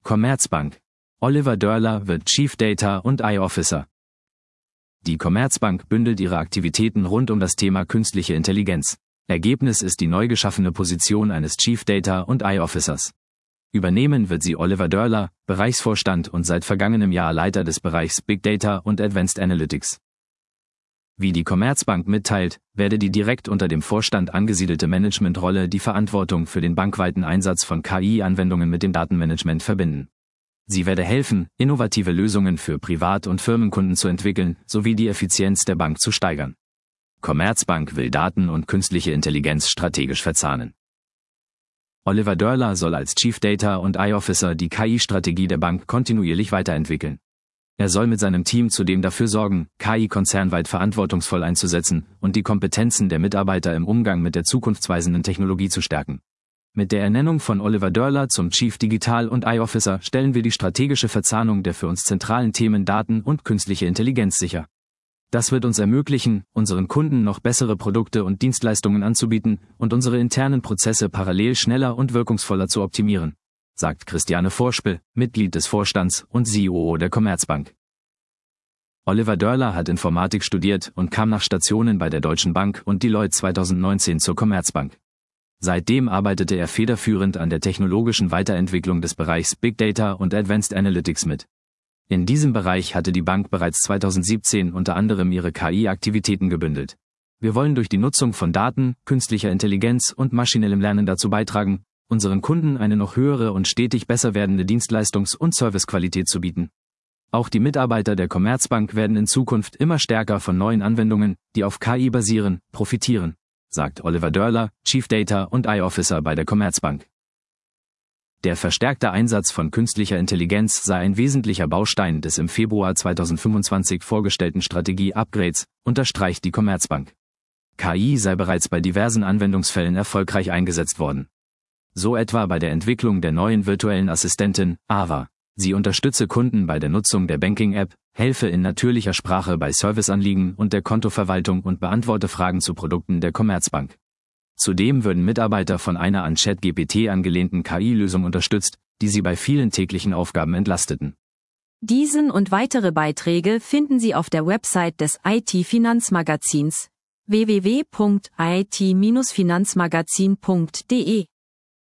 Commerzbank. Oliver Dörler wird Chief Data und AI Officer. Die Commerzbank bündelt ihre Aktivitäten rund um das Thema künstliche Intelligenz. Ergebnis ist die neu geschaffene Position eines Chief Data und AI Officers. Übernehmen wird sie Oliver Dörler, Bereichsvorstand und seit vergangenem Jahr Leiter des Bereichs Big Data und Advanced Analytics. Wie die Commerzbank mitteilt, werde die direkt unter dem Vorstand angesiedelte Managementrolle die Verantwortung für den bankweiten Einsatz von KI-Anwendungen mit dem Datenmanagement verbinden. Sie werde helfen, innovative Lösungen für Privat- und Firmenkunden zu entwickeln, sowie die Effizienz der Bank zu steigern. Commerzbank will Daten und künstliche Intelligenz strategisch verzahnen. Oliver Dörler soll als Chief Data und AI Officer die KI-Strategie der Bank kontinuierlich weiterentwickeln. Er soll mit seinem Team zudem dafür sorgen, KI konzernweit verantwortungsvoll einzusetzen und die Kompetenzen der Mitarbeiter im Umgang mit der zukunftsweisenden Technologie zu stärken. Mit der Ernennung von Oliver Dörler zum Chief Digital und AI Officer stellen wir die strategische Verzahnung der für uns zentralen Themen Daten und künstliche Intelligenz sicher. Das wird uns ermöglichen, unseren Kunden noch bessere Produkte und Dienstleistungen anzubieten und unsere internen Prozesse parallel schneller und wirkungsvoller zu optimieren, sagt Christiane Vorspel, Mitglied des Vorstands und COO der Commerzbank. Oliver Dörler hat Informatik studiert und kam nach Stationen bei der Deutschen Bank und Deloitte 2019 zur Commerzbank. Seitdem arbeitete er federführend an der technologischen Weiterentwicklung des Bereichs Big Data und Advanced Analytics mit. In diesem Bereich hatte die Bank bereits 2017 unter anderem ihre KI-Aktivitäten gebündelt. Wir wollen durch die Nutzung von Daten, künstlicher Intelligenz und maschinellem Lernen dazu beitragen, unseren Kunden eine noch höhere und stetig besser werdende Dienstleistungs- und Servicequalität zu bieten. Auch die Mitarbeiter der Commerzbank werden in Zukunft immer stärker von neuen Anwendungen, die auf KI basieren, profitieren, sagt Oliver Dörler, Chief Data und AI Officer bei der Commerzbank. Der verstärkte Einsatz von künstlicher Intelligenz sei ein wesentlicher Baustein des im Februar 2025 vorgestellten Strategie-Upgrades, unterstreicht die Commerzbank. KI sei bereits bei diversen Anwendungsfällen erfolgreich eingesetzt worden. So etwa bei der Entwicklung der neuen virtuellen Assistentin, Ava. Sie unterstütze Kunden bei der Nutzung der Banking-App, helfe in natürlicher Sprache bei Serviceanliegen und der Kontoverwaltung und beantworte Fragen zu Produkten der Commerzbank. Zudem würden Mitarbeiter von einer an ChatGPT angelehnten KI-Lösung unterstützt, die sie bei vielen täglichen Aufgaben entlasteten. Diesen und weitere Beiträge finden Sie auf der Website des IT-Finanzmagazins www.it-finanzmagazin.de.